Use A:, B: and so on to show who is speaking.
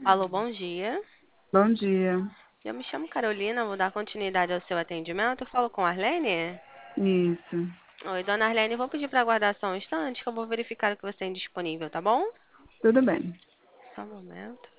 A: Alô, bom dia.
B: Bom dia.
A: Eu me chamo Carolina, vou dar continuidade ao seu atendimento. Eu falo com a Arlene?
B: Isso.
A: Oi, dona Arlene, vou pedir para aguardar só um instante que eu vou verificar o que você tem disponível, tá bom?
B: Tudo bem.
A: Só um momento.